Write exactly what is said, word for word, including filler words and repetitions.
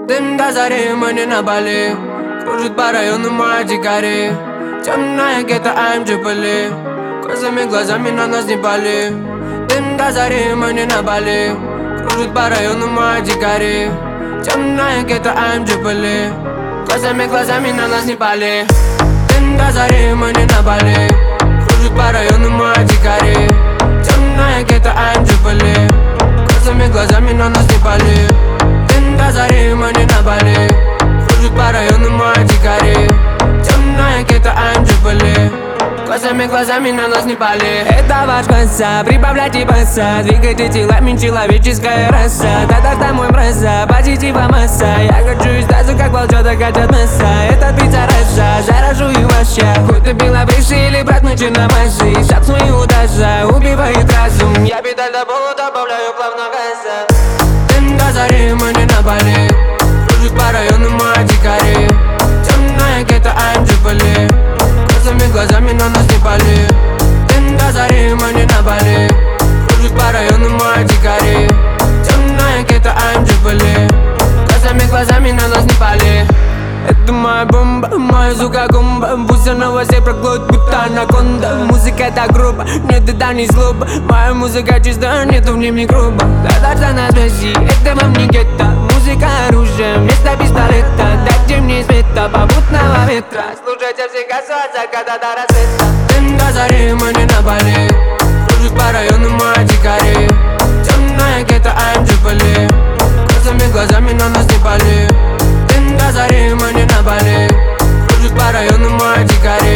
Дым до зари, мы не на Бали. Кружит по району моя дикари. Темная гетто, I'm Джипали. Косыми глазами на нас не пали. Дым до зари, мы не на Бали. Кружит по району моя дикари. Темная гетто, I'm Джипали. Косыми глазами на нас не пали. Дым до зари, мы не на Бали. Кружит по району моя дикари. Темная гетто, I'm Джипали. Косыми глазами на нас не пали. Дым до зари, мы не на Бали. Кружит по району моя дикари. Темная гетто, I'm Джипали. Косыми глазами на нас не пали. Это ваш баса, прибавляйте баса. Двигайте телами, человеческая раса. Та-та-та, мой браза, позитива масса. Я хочу издаться, как волчата хотят мяса. Этот пицца раса, заражу и ваша. Хоть ты белобрысый или брат, мы черномазый. Шаг свой удача, убивает разум. Я педаль до пола добавляю плавно газа. Дым до зари, мы не на Бали. Кружит по району моя дикари. Темная гетто, I'm Джипали. Косыми глазами на нас не пали. Дым до зари, мы не на Бали. Кружит по району моя дикари. Темная гетто, I'm Джипали. Косыми глазами на нас не пали. Это моя бомба, моя сука гумба. Пусть она вас всех проглотит, будто анаконда. Музыка это грубо, нет, это не злоба. Моя музыка чиста, нету в ней микроба. Кататься на связи, это вам не гетто. Музыка оружие, вместо пистолета. Дайте мне света, попутного ветра. Слушайте всегда от заката до рассвета. Дым до зари, мы не на Бали. Кружит по району моя дикари. Темная гетто, I'm Джипали. Косыми глазами на нас не пали. Дым до зари, мы не на Бали. Кружит по району моя дикари.